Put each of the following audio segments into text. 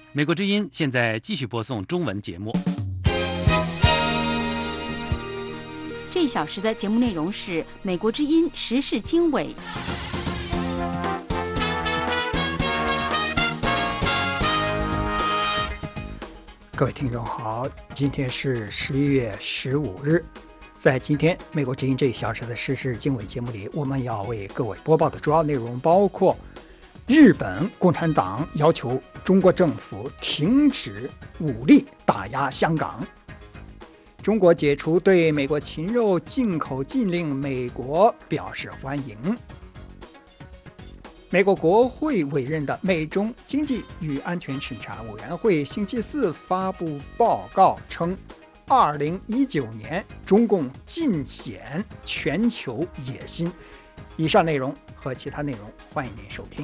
美国之音现在继续播送中文节目。 这一小时的节目内容是美国之音时事经纬。 各位听众好，今天是11月15日。在今天美国之音这一小时的时事经纬节目里，我们要为各位播报的主要内容包括：日本共产党要求中国政府停止武力打压香港；中国解除对美国禽肉进口禁令，美国表示欢迎；美国国会委任的美中经济与安全审查委员会星期四发布报告称，2019年中共尽显全球野心。以上内容和其他内容，欢迎您收听。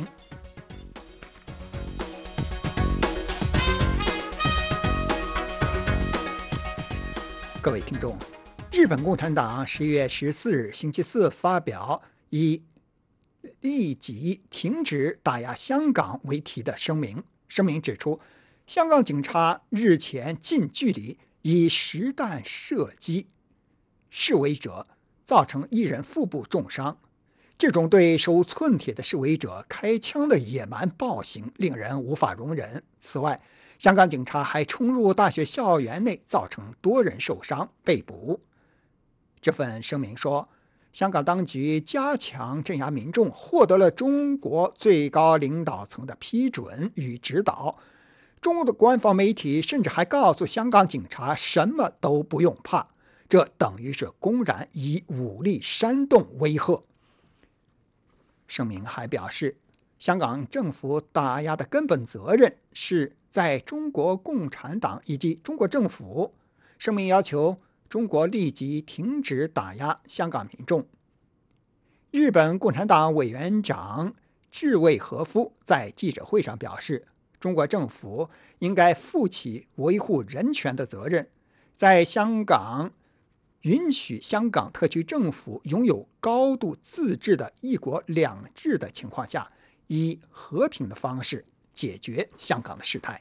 各位听众，日本共产党11月14日星期四发表以立即停止打压香港为题的声明。声明指出，香港警察日前近距离以实弹射击示威者，造成1人腹部重伤。这种对手无寸铁的示威者开枪的野蛮暴行令人无法容忍。此外，香港警察还冲入大学校园内，造成多人受伤被捕。这份声明说，香港当局加强镇压民众，获得了中国最高领导层的批准与指导。中国的官方媒体甚至还告诉香港警察什么都不用怕，这等于是公然以武力煽动威吓。声明还表示，香港政府打压的根本责任是在中国共产党以及中国政府。声明要求中国立即停止打压香港民众。日本共产党委员长志卫和夫在记者会上表示，中国政府应该负起维护人权的责任，在香港允许香港特区政府拥有高度自治的一国两制的情况下，以和平的方式解决香港的事态。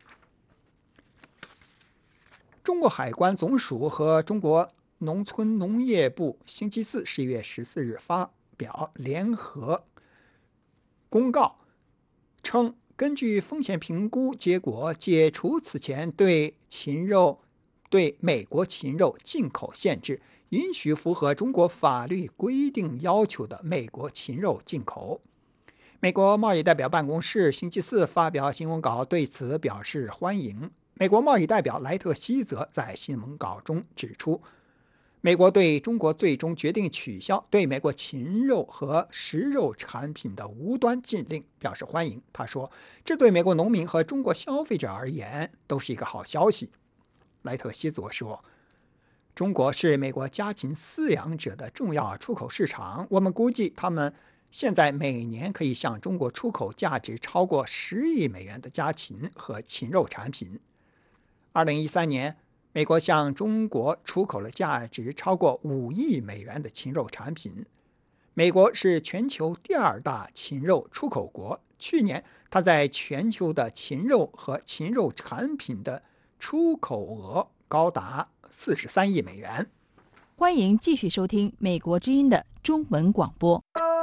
中国海关总署和中国农村农业部星期四11月14日发表联合公告称，根据风险评估结果，解除此前对美国禽肉进口限制，允许符合中国法律规定要求的美国禽肉进口。美国贸易代表办公室星期四发表新闻稿，对此表示欢迎。美国贸易代表莱特希泽在新闻稿中指出，美国对中国最终决定取消对美国禽肉和食肉产品的无端禁令表示欢迎。他说，这对美国农民和中国消费者而言都是一个好消息。莱特希泽说，中国是美国家禽饲养者的重要出口市场，我们估计他们现在每年可以向中国出口价值超过10亿美元的家禽和禽肉产品。2013年，美国向中国出口了价值超过5亿美元的禽肉产品。美国是全球第2大禽肉出口国，去年它在全球的禽肉和禽肉产品的出口额高达43亿美元。 欢迎继续收听美国之音的中文广播。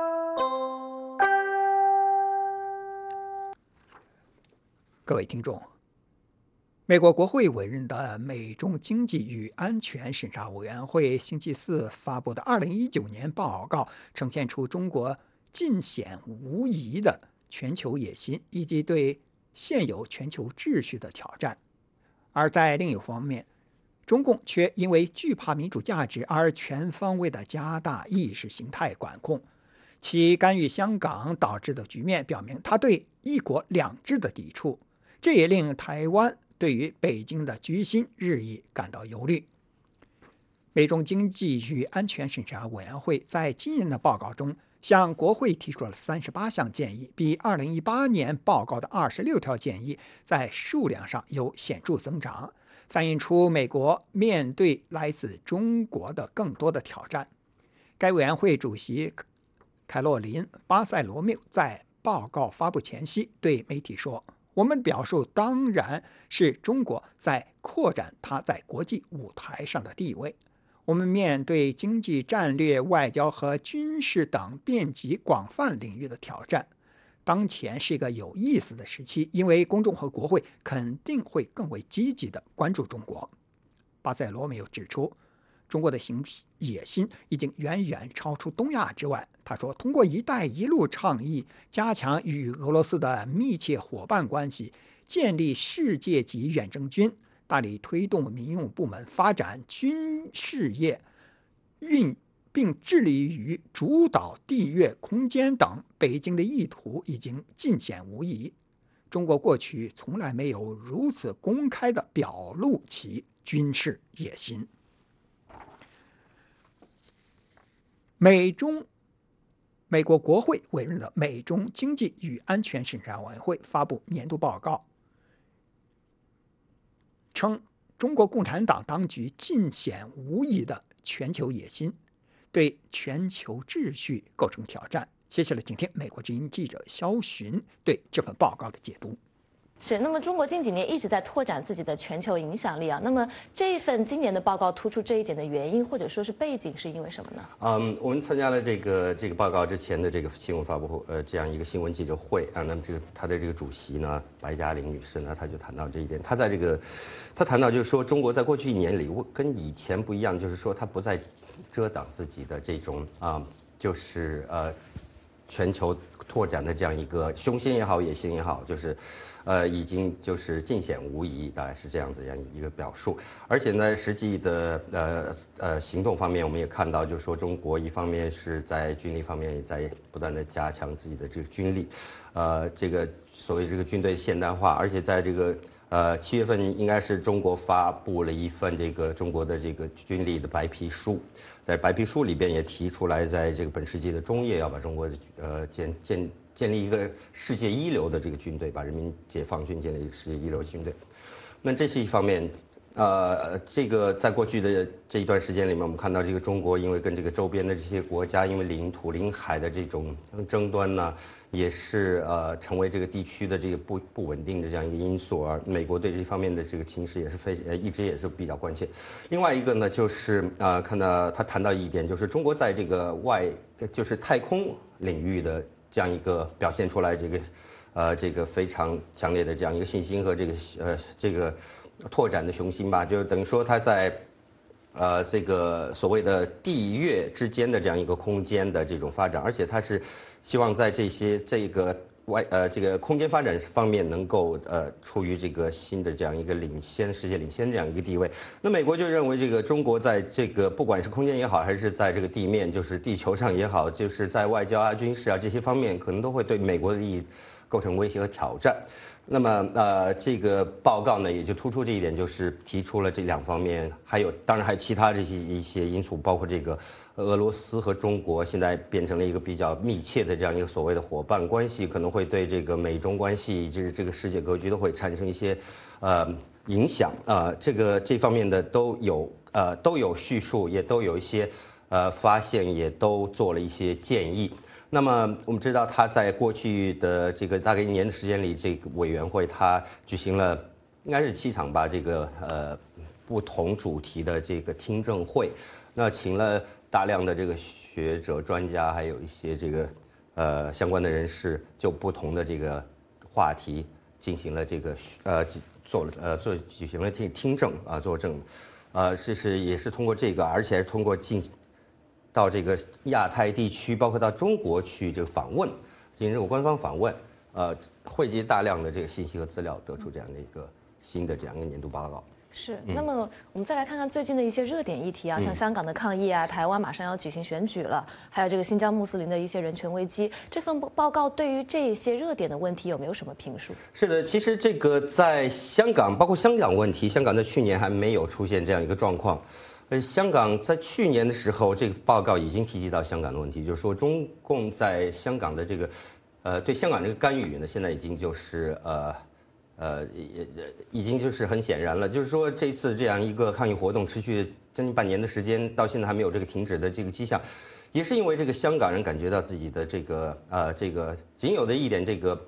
各位听众，美国国会委任的美中经济与安全审查委员会星期四发布的2019年报告，呈现出中国尽显无疑的全球野心以及对现有全球秩序的挑战。而在另一方面，中共却因为惧怕民主价值而全方位地加大意识形态管控。其干预香港导致的局面表明他对一国两制的抵触，这也令台湾对于北京的居心日益感到忧虑。美中经济与安全审查委员会在今年的报告中向国会提出了38项建议，比2018年报告的26条建议在数量上有显著增长，反映出美国面对来自中国的更多的挑战。该委员会主席凯洛琳·巴塞罗缪在报告发布前夕对媒体说， 我们表述当然是中国在扩展它在国际舞台上的地位。我们面对经济战略、外交和军事等遍及广泛领域的挑战。当前是一个有意思的时期，因为公众和国会肯定会更为积极地关注中国。巴塞罗没有指出，中国的野心已经远远超出东亚之外。他说，通过"一带一路"倡议，加强与俄罗斯的密切伙伴关系，建立世界级远征军，大力推动民用部门发展军事业，并致力于主导地越空间等，北京的意图已经尽显无疑。中国过去从来没有如此公开地表露其军事野心。美国国会委任的美中经济与安全审查委员会发布年度报告，称中国共产党当局尽显无疑的全球野心，对全球秩序构成挑战。接下来请听美国之音记者肖寻对这份报告的解读。 是，那么中国近几年一直在拓展自己的全球影响力啊。那么这一份今年的报告突出这一点的原因，或者说是背景，是因为什么呢？ 我们参加了这个报告之前的这个新闻发布会，这样一个新闻记者会啊。那么他的这个主席呢，白嘉玲女士呢，她就谈到这一点。她谈到就是说，中国在过去1年里跟以前不一样，就是说她不再遮挡自己的这种就是全球拓展的这样一个雄心也好，野心也好，就是已经就是尽显无疑，大概是这样子一个表述。而且呢，实际的行动方面，我们也看到，就是说中国一方面是在军力方面也在不断的加强自己的这个军力，这个所谓这个军队现代化，而且在这个7月份应该是中国发布了一份这个中国的这个军力的白皮书，在白皮书里边也提出来，在这个本世纪的中叶要把中国的建立一个世界一流的这个军队，把人民解放军建立世界一流军队。那这是一方面。这个在过去的这一段时间里面，我们看到这个中国因为跟这个周边的这些国家，因为领土领海的这种争端呢，也是成为这个地区的这个不稳定的这样一个因素。而美国对这方面的这个情势也是一直也是比较关切。另外一个呢，就是看到他谈到一点，就是中国在这个就是太空领域的这样一个表现出来这个非常强烈的这样一个信心和这个拓展的雄心吧，就是等于说他在这个所谓的地越之间的这样一个空间的这种发展，而且他是希望在这个空间发展方面能够处于这个新的这样一个世界领先这样一个地位。那美国就认为这个中国在这个不管是空间也好，还是在这个地面，就是地球上也好，就是在外交啊、军事啊这些方面，可能都会对美国的利益构成威胁和挑战。那么这个报告呢，也就突出这一点，就是提出了这2方面，当然还有其他一些因素，包括这个俄罗斯和中国现在变成了一个比较密切的这样一个所谓的伙伴关系，可能会对这个美中关系以及这个世界格局都会产生一些影响这方面的都有叙述，也都有一些发现，也都做了一些建议。那么我们知道，他在过去的这个大概1年的时间里，这个委员会他举行了应该是7场吧，这个不同主题的这个听证会，那请了大量的这个学者、专家，还有一些这个相关的人士，就不同的这个话题进行了这个举行了听证作证，也是通过这个，而且是通过到这个亚太地区，包括到中国去这个访问，进行这个官方访问，汇集大量的这个信息和资料，得出这样的一个新的这样一个年度报告。 是，那么我们再来看看最近的一些热点议题啊，像香港的抗议啊，台湾马上要举行选举了，还有这个新疆穆斯林的一些人权危机。这份报告对于这些热点的问题有没有什么评述？ 是的，其实这个在香港，包括香港问题，香港在去年还没有出现这样一个状况。香港在去年的时候，这个报告已经提及到香港的问题，就是说中共在香港的这个对香港这个干预呢，现在已经就是也已经就是很显然了，就是说这次这样一个抗议活动持续将近半年的时间，到现在还没有这个停止的这个迹象，也是因为这个香港人感觉到自己的这个仅有的一点这个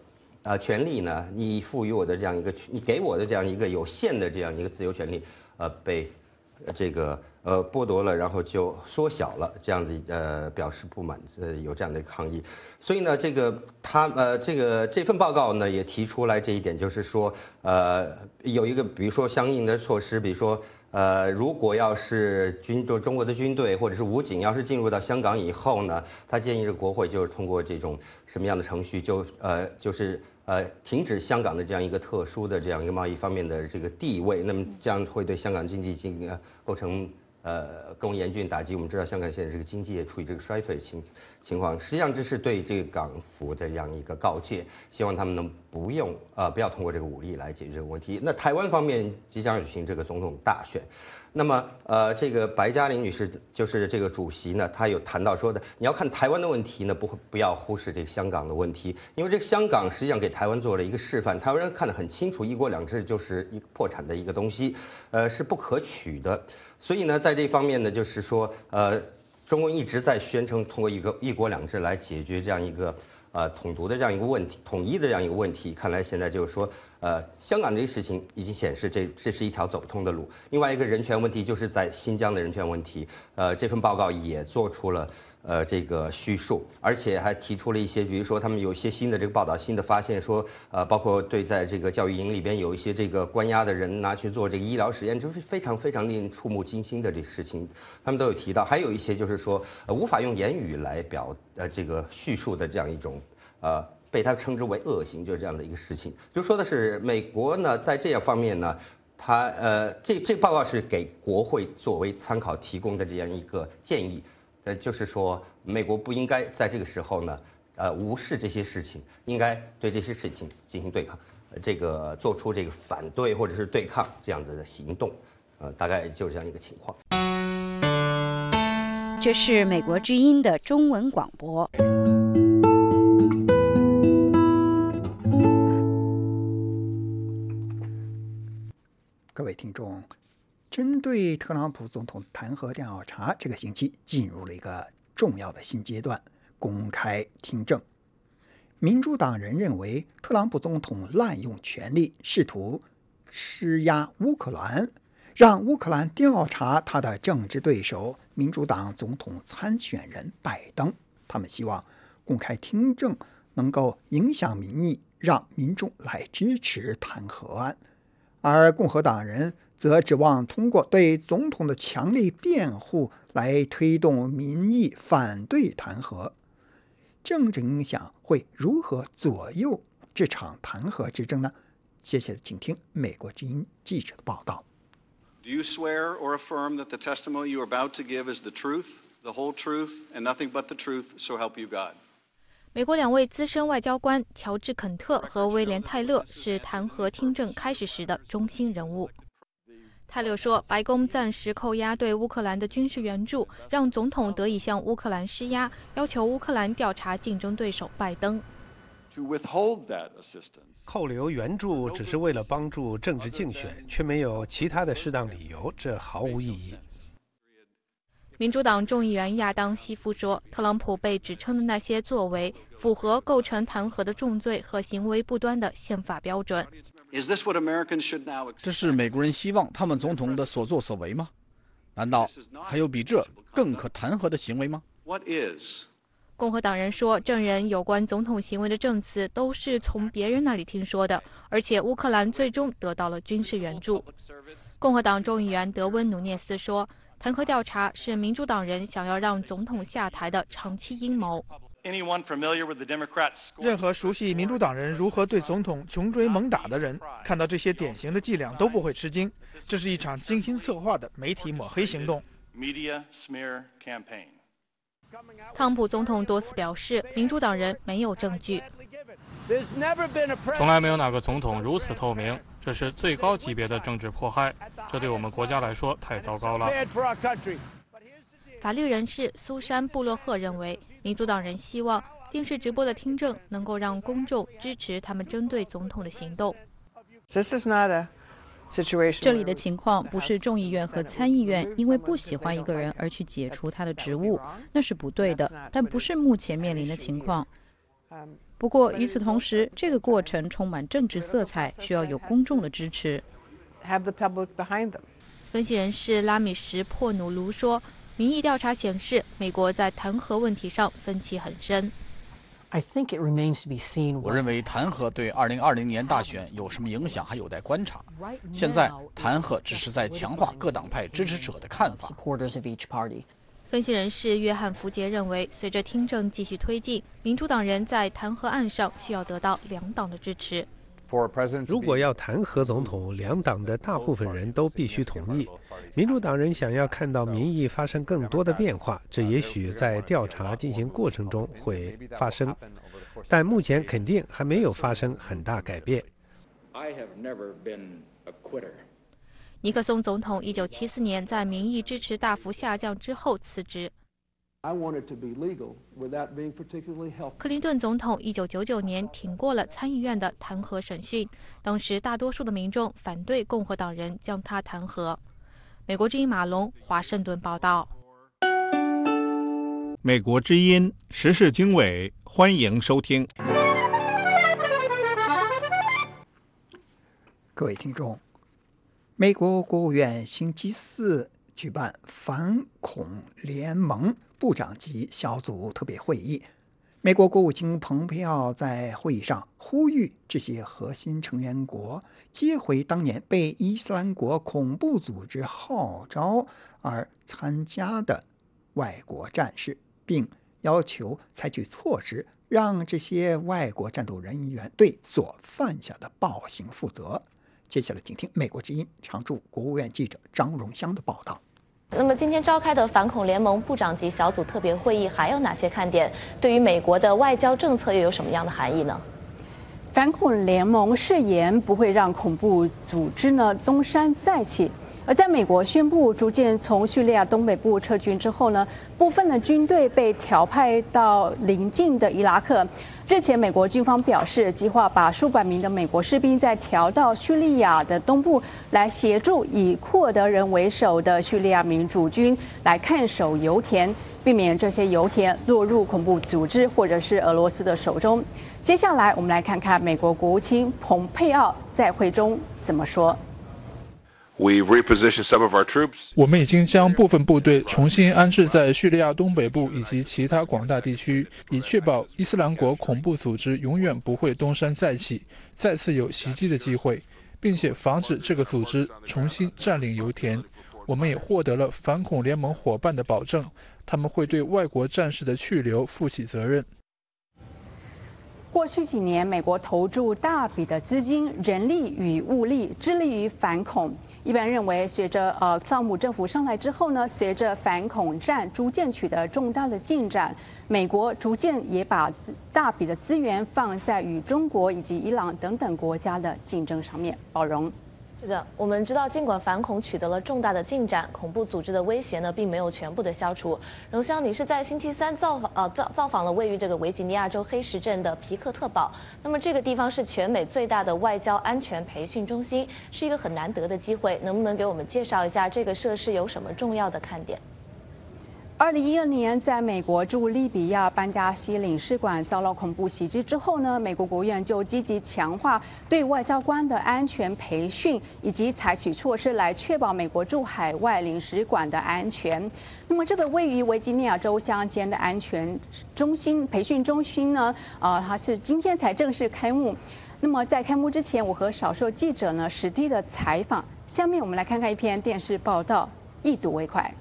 权利呢，你赋予我的这样一个，你给我的这样一个有限的这样一个自由权利，被这个剥夺了，然后就缩小了，这样子表示不满，有这样的抗议。所以呢，这份报告呢也提出来这一点，就是说有一个比如说相应的措施，比如说如果要是中国的军队或者是武警要是进入到香港以后呢，他建议这个国会就是通过这种什么样的程序，就是停止香港的这样一个特殊的这样一个贸易方面的这个地位，那么这样会对香港经济构成更严峻打击。我们知道香港现在这个经济也处于这个衰退情况，实际上这是对这个港府的这样一个告诫，希望他们能不要通过这个武力来解决这个问题。那台湾方面即将举行这个总统大选，那么这个白嘉玲女士就是这个主席呢，她有谈到说的，你要看台湾的问题呢，不要忽视这个香港的问题，因为这个香港实际上给台湾做了一个示范，台湾人看得很清楚，一国两制就是一个破产的一个东西，是不可取的。所以呢，在这方面呢，就是说中共一直在宣称通过一国两制来解决这样一个统独的这样一个问题，统一的这样一个问题。看来现在就是说，香港这个事情已经显示这是一条走不通的路。另外一个人权问题就是在新疆的人权问题，这份报告也做出了这个叙述，而且还提出了一些，比如说他们有一些新的这个报道、新的发现，说包括对在这个教育营里边有一些这个关押的人拿去做这个医疗实验，就是非常非常令人触目惊心的这个事情，他们都有提到。还有一些就是说无法用言语来这个叙述的这样一种被他称之为恶行，就是这样的一个事情。就说的是美国呢，在这样方面呢，他这报告是给国会作为参考提供的这样一个建议。就是说，美国不应该在这个时候呢，无视这些事情，应该对这些事情进行对抗，做出这个反对或者是对抗这样子的行动，大概就是这样一个情况。 这是美国之音的中文广播。 各位听众，针对特朗普总统弹劾调查，这个星期进入了一个重要的新阶段——公开听证。民主党人认为，特朗普总统滥用权力，试图施压乌克兰，让乌克兰调查他的政治对手民主党总统参选人拜登。他们希望公开听证能够影响民意，让民众来支持弹劾案。而共和党人则指望通过对总统的强力辩护来推动民意反对弹劾。政治影响会如何左右这场弹劾之争呢？接下来请听美国之音记者的报道。 Do you swear or affirm that the testimony you are about to give is the truth, the whole truth, and nothing but the truth, so help you God? 美国两位资深外交官乔治·肯特和威廉·泰勒是弹劾听证开始时的中心人物。泰勒说，白宫暂时扣押对乌克兰的军事援助，让总统得以向乌克兰施压，要求乌克兰调查竞争对手拜登。 扣留援助只是为了帮助政治竞选，却没有其他的适当理由，这毫无意义。 民主党众议员亚当·西夫说，特朗普被指称的那些作为符合构成弹劾的重罪和行为不端的宪法标准。 这是美国人希望他们总统的所作所为吗？难道还有比这更可弹劾的行为吗？ 共和党人说，证人有关总统行为的证词都是从别人那里听说的，而且乌克兰最终得到了军事援助。共和党众议员德温·努涅斯说，弹劾调查是民主党人想要让总统下台的长期阴谋。 任何熟悉民主党人如何对总统穷追猛打的人，看到这些典型的伎俩都不会吃惊。这是一场精心策划的媒体抹黑行动。 特朗普总统多次表示，民主党人没有证据。 从来没有哪个总统如此透明，这是最高级别的政治迫害，这对我们国家来说太糟糕了。 法律人士苏珊·布洛赫认为，民主党人希望电视直播的听证能够让公众支持他们针对总统的行动。 这里的情况不是众议院和参议院因为不喜欢一个人而去解除他的职务，那是不对的，但不是目前面临的情况。 不过与此同时，这个过程充满政治色彩，需要有公众的支持。 分析人士拉米什·珀努卢说，民意调查显示，美国在弹劾问题上分歧很深。 我认为弹劾对2020年大选有什么影响还有待观察。现在弹劾只是在强化各党派支持者的看法。 分析人士约翰·福杰认为，随着听证继续推进，民主党人在弹劾案上需要得到两党的支持。 如果要弹劾总统，两党的大部分人都必须同意。民主党人想要看到民意发生更多的变化，这也许在调查进行过程中会发生，但目前肯定还没有发生很大改变。 尼克松总统1974年在民意支持大幅下降之后辞职。克林顿总统1999年挺过了参议院的弹劾审讯，当时大多数的民众反对共和党人将他弹劾。美国之音马龙华盛顿报道。 美国之音时事经纬，欢迎收听。 各位听众，美国国务院星期四举办反恐联盟部长级小组特别会议，美国国务卿蓬佩奥在会议上呼吁这些核心成员国接回当年被伊斯兰国恐怖组织号召而参加的外国战士，并要求采取措施让这些外国战斗人员对所犯下的暴行负责。接下来请听美国之音常驻国务院记者张荣香的报道。 那么今天召开的反恐联盟部长级小组特别会议还有哪些看点？对于美国的外交政策又有什么样的含义呢？ 反恐联盟誓言不会让恐怖组织东山再起。而在美国宣布逐渐从叙利亚东北部撤军之后呢，部分的军队被调派到邻近的伊拉克。日前，美国军方表示，计划把数百名的美国士兵再调到叙利亚的东部，来协助以库尔德人为首的叙利亚民主军来看守油田，避免这些油田落入恐怖组织或者是俄罗斯的手中。接下来，我们来看看美国国务卿蓬佩奥在会中怎么说。 我们已经将部分部队重新安置在叙利亚东北部以及其他广大地区，以确保伊斯兰国恐怖组织永远不会东山再起，再次有袭击的机会，并且防止这个组织重新占领油田。我们也获得了反恐联盟伙伴的保证，他们会对外国战士的去留负起责任。 过去几年，美国投注大笔的资金、人力与物力，致力于反恐。一般认为，随着特朗普政府上来之后呢，随着反恐战逐渐取得重大的进展，美国逐渐也把大笔的资源放在与中国以及伊朗等等国家的竞争上面。宝荣。 是的，我们知道，尽管反恐取得了重大的进展，恐怖组织的威胁呢，并没有全部的消除。荣香，你是在星期三造访了位于这个维吉尼亚州黑石镇的皮克特堡。那么这个地方是全美最大的外交安全培训中心，是一个很难得的机会。能不能给我们介绍一下这个设施有什么重要的看点 ？2012年，在美国驻利比亚班加西领事馆遭到恐怖袭击之后呢，美国国务院就积极强化对外交官的安全培训，以及采取措施来确保美国驻海外领事馆的安全。那么，这个位于维吉尼亚州乡间的安全中心培训中心呢，它是今天才正式开幕。那么，在开幕之前，我和少数记者呢实地的采访。下面我们来看看一篇电视报道，一睹为快。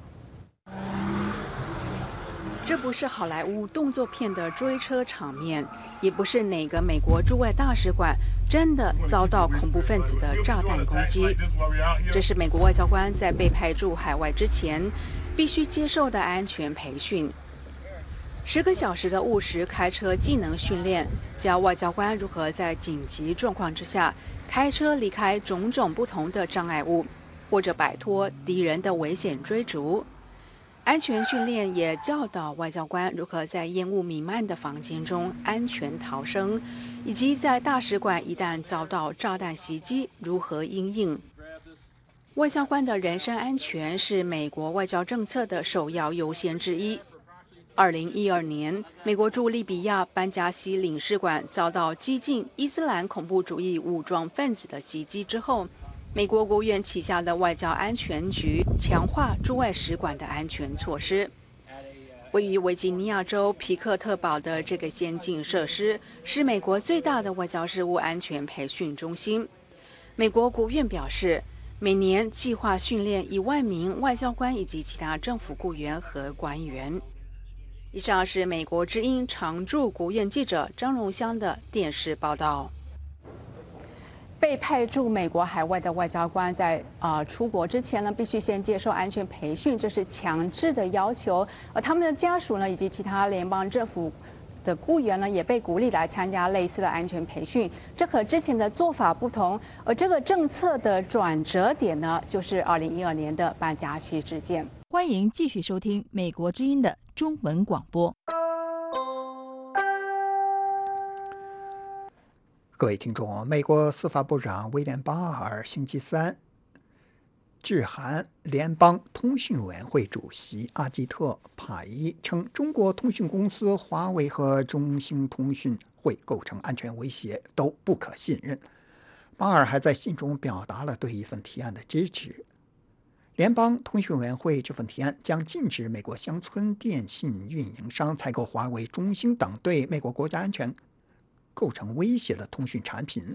这不是好莱坞动作片的追车场面，也不是哪个美国驻外大使馆真的遭到恐怖分子的炸弹攻击。这是美国外交官在被派驻海外之前必须接受的安全培训。10个小时的务实开车技能训练，教外交官如何在紧急状况之下开车离开种种不同的障碍物，或者摆脱敌人的危险追逐。安全训练也教导外交官如何在烟雾弥漫的房间中安全逃生，以及在大使馆一旦遭到炸弹袭击如何因应。外交官的人身安全是美国外交政策的首要优先之一。 2012年，美国驻利比亚班加西领事馆遭到激进伊斯兰恐怖主义武装分子的袭击之后，美国国务院旗下的外交安全局强化驻外使馆的安全措施。位于维吉尼亚州皮克特堡的这个先进设施是美国最大的外交事务安全培训中心。美国国务院表示，每年计划训练1万名外交官以及其他政府雇员和官员。以上是美国之音常驻国务院记者张荣香的电视报道。 被派驻美国海外的外交官在出国之前呢，必须先接受安全培训，这是强制的要求。而他们的家属呢，以及其他联邦政府的雇员呢，也被鼓励来参加类似的安全培训。这和之前的做法不同。而这个政策的转折点呢，就是2012年的班加西事件。 欢迎继续收听美国之音的中文广播。 各位听众，美国司法部长威廉·巴尔星期三致函联邦通讯委员会主席阿基特·帕伊，称中国通讯公司华为和中兴通讯会构成安全威胁，都不可信任。巴尔还在信中表达了对一份提案的支持。联邦通讯委员会这份提案将禁止美国乡村电信运营商采购华为、中兴等对美国国家安全构成威胁的通讯产品。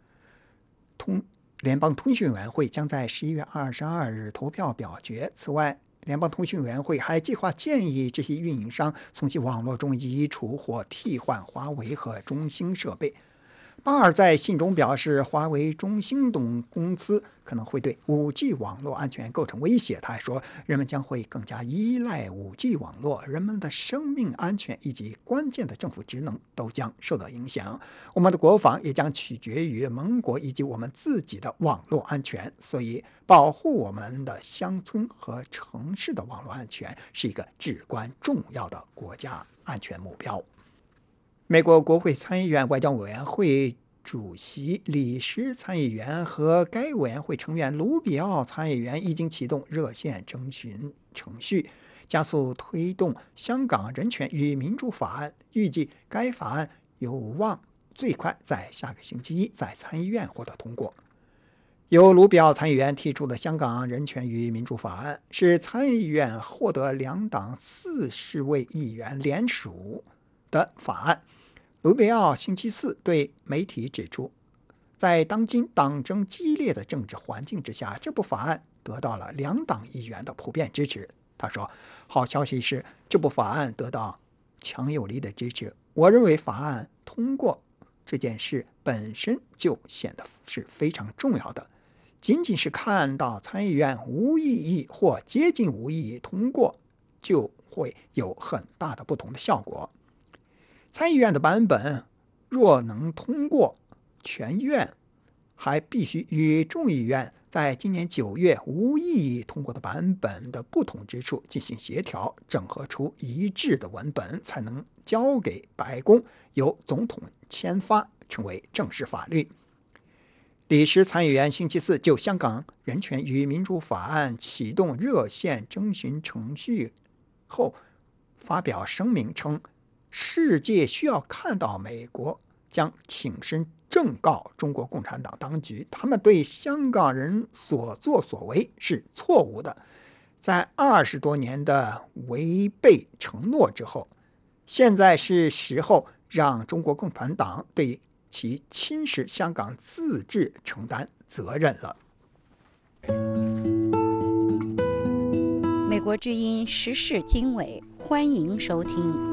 联邦通讯委员会将在11月22日投票表决。此外，联邦通讯委员会还计划建议这些运营商从其网络中移除或替换华为和中兴设备。巴尔在信中表示，华为、中兴等公司可能会对 5G 网络安全构成威胁。他还说，人们将会更加依赖 5G 网络，人们的生命安全以及关键的政府职能都将受到影响。我们的国防也将取决于盟国以及我们自己的网络安全，所以保护我们的乡村和城市的网络安全是一个至关重要的国家安全目标。美国国会参议院外交委员会主席李石参议员和该委员会成员卢比奥参议员已经启动热线征询程序，加速推动香港人权与民主法案。预计该法案有望最快在下个星期一在参议院获得通过。由卢比奥参议员提出的香港人权与民主法案是参议院获得两党40位议员联署的法案。卢比奥星期四对媒体指出，在当今党争激烈的政治环境之下，这部法案得到了两党议员的普遍支持。他说，好消息是这部法案得到强有力的支持。我认为法案通过这件事本身就显得是非常重要的。仅仅是看到参议院无异议或接近无异议通过，就会有很大的不同的效果。参议院的版本若能通过，全院还必须与众议院在今年9月无异议通过的版本的不同之处进行协调，整合出一致的文本，才能交给白宫，由总统签发，成为正式法律。李石参议员星期四就香港人权与民主法案启动热线征询程序后发表声明称，世界需要看到美国将挺身正告中国共产党当局，他们对香港人所作所为是错误的。在20多年的违背承诺之后，现在是时候让中国共产党对其侵蚀香港自治承担责任了。 美国之音时事经纬，欢迎收听。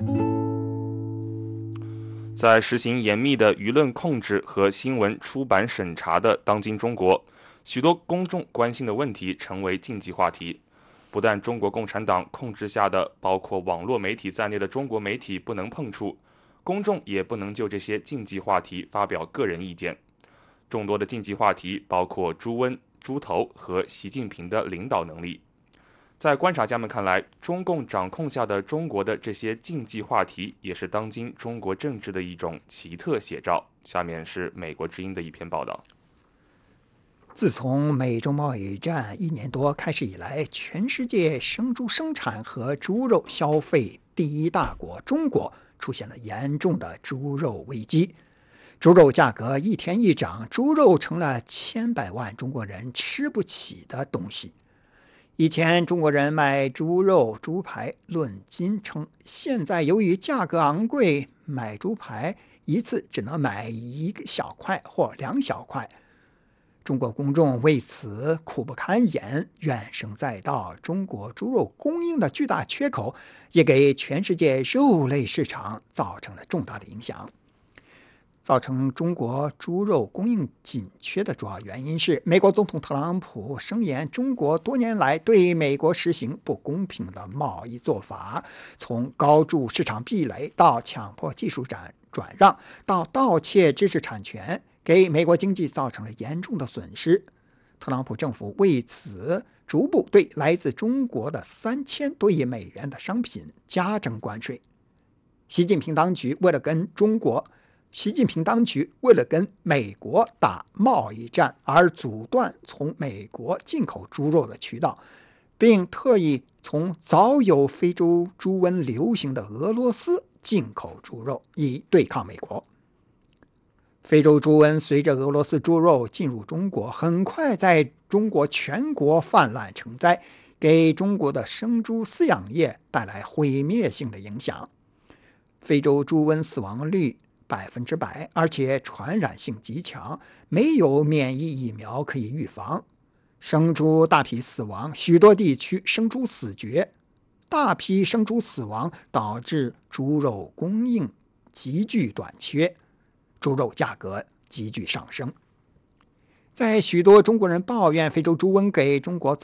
在实行严密的舆论控制和新闻出版审查的当今中国，许多公众关心的问题成为禁忌话题。不但中国共产党控制下的包括网络媒体在内的中国媒体不能碰触，公众也不能就这些禁忌话题发表个人意见。众多的禁忌话题包括猪瘟、猪头和习近平的领导能力。在观察家们看来，中共掌控下的中国的这些禁忌话题也是当今中国政治的一种奇特写照。下面是美国之音的一篇报道。 自从美中贸易战1年多开始以来，全世界生猪生产和猪肉消费第一大国中国出现了严重的猪肉危机。猪肉价格一天一涨，猪肉成了千百万中国人吃不起的东西。以前中国人买猪肉、猪排论斤称，现在由于价格昂贵，买猪排一次只能买1小块或2小块。中国公众为此苦不堪言，怨声载道。中国猪肉供应的巨大缺口，也给全世界肉类市场造成了重大的影响。造成中国猪肉供应紧缺的主要原因是，美国总统特朗普声言中国多年来对美国实行不公平的贸易做法，从高筑市场壁垒到强迫技术转让，到盗窃知识产权，给美国经济造成了严重的损失。特朗普政府为此逐步对来自中国的3000多亿美元的商品加征关税。习近平当局为了跟美国打贸易战，而阻断从美国进口猪肉的渠道，并特意从早有非洲猪瘟流行的俄罗斯进口猪肉，以对抗美国。非洲猪瘟随着俄罗斯猪肉进入中国，很快在中国全国泛滥成灾，给中国的生猪饲养业带来毁灭性的影响。非洲猪瘟死亡率100%，而且传染性极强，没有免疫疫苗可以预防。生猪大批死亡，许多地区生猪死绝。大批生猪死亡导致猪肉供应急剧短缺，猪肉价格急剧上升。在许多中国人抱怨非洲猪瘟给中国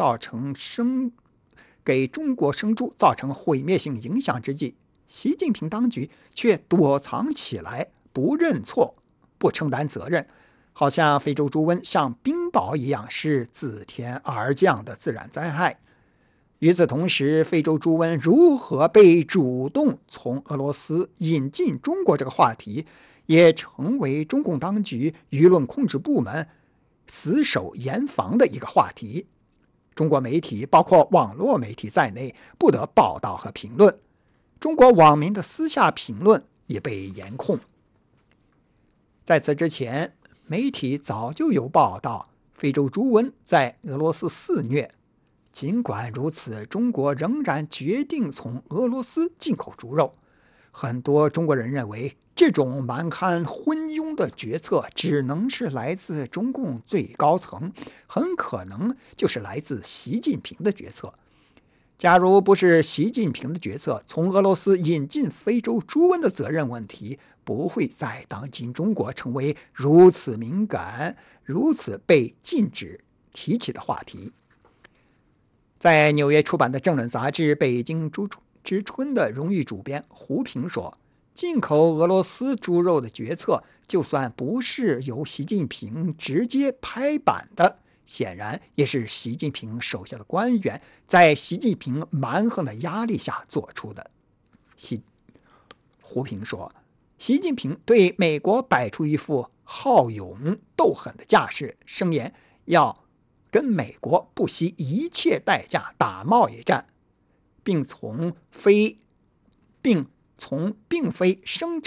生猪造成毁灭性影响之际，习近平当局却躲藏起来，不认错，不承担责任，好像非洲猪瘟像冰雹一样是自天而降的自然灾害。与此同时，非洲猪瘟如何被主动从俄罗斯引进中国这个话题，也成为中共当局舆论控制部门死守严防的一个话题。中国媒体，包括网络媒体在内，不得报道和评论。中国网民的私下评论也被严控。在此之前，媒体早就有报道非洲猪瘟在俄罗斯肆虐。尽管如此，中国仍然决定从俄罗斯进口猪肉。很多中国人认为，这种蛮汉昏庸的决策只能是来自中共最高层，很可能就是来自习近平的决策。假如不是习近平的决策，从俄罗斯引进非洲猪瘟的责任问题不会在当今中国成为如此敏感、如此被禁止提起的话题。在纽约出版的政论杂志《北京猪之春》的荣誉主编胡平说，进口俄罗斯猪肉的决策，就算不是由习近平直接拍板的，显然也是习近平手下的官员在习近平蛮横的压力下做出的。胡平说，习近平对美国摆出一副好勇斗狠的架势，声言要跟美国不惜一切代价打贸易战，并从并非盛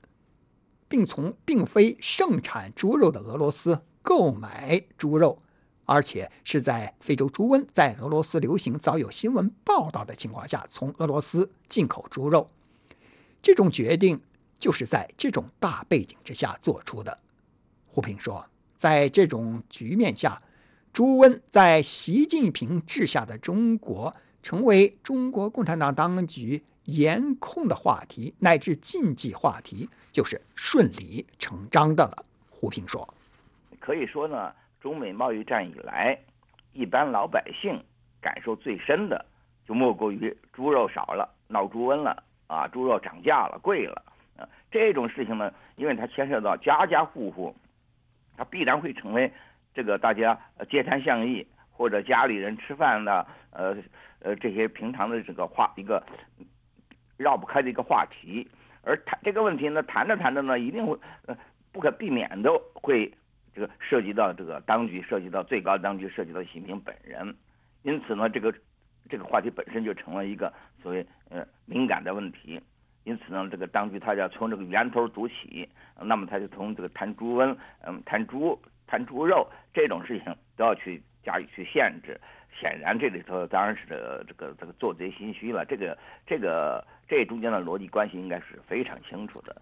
产猪肉的俄罗斯购买猪肉，而且是在非洲猪瘟在俄罗斯流行早有新闻报道的情况下，从俄罗斯进口猪肉。这种决定就是在这种大背景之下做出的。胡平说，在这种局面下，猪瘟在习近平治下的中国成为中国共产党当局严控的话题，乃至禁忌话题，就是顺理成章的了。胡平说， 可以说呢，中美贸易战以来，一般老百姓感受最深的就莫过于猪肉少了，闹猪瘟了啊，猪肉涨价了，贵了这种事情呢，因为它牵涉到家家户户，它必然会成为这个大家街谈巷议或者家里人吃饭的这些平常的这个一个绕不开的一个话题。而这个问题呢，谈着谈着呢，一定会不可避免的会这个涉及到这个当局，涉及到最高当局，涉及到习近平本人。因此呢，这个这个话题本身就成了一个所谓敏感的问题。因此呢，这个当局他要从这个源头读起，那么他就从这个谈猪瘟、谈猪肉这种事情都要去加以去限制。显然这里头当然是这个做贼心虚了。这中间的逻辑关系应该是非常清楚的。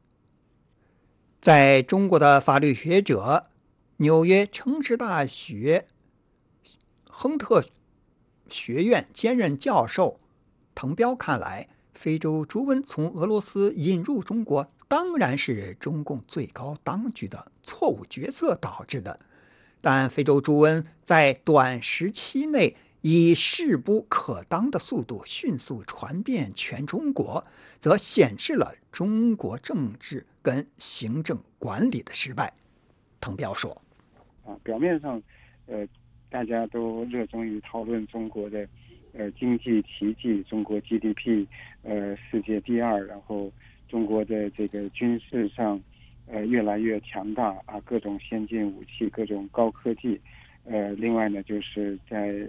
在中国的法律学者、纽约城市大学亨特学院兼任教授滕彪看来，非洲猪瘟从俄罗斯引入中国，当然是中共最高当局的错误决策导致的。但非洲猪瘟在短时期内以势不可当的速度迅速传遍全中国，则显示了中国政治跟行政管理的失败。滕彪说：“ 表面上，大家都热衷于讨论中国的经济奇迹，中国 GDP 世界第2，然后中国的这个军事上越来越强大啊，各种先进武器，各种高科技。另外呢，就是在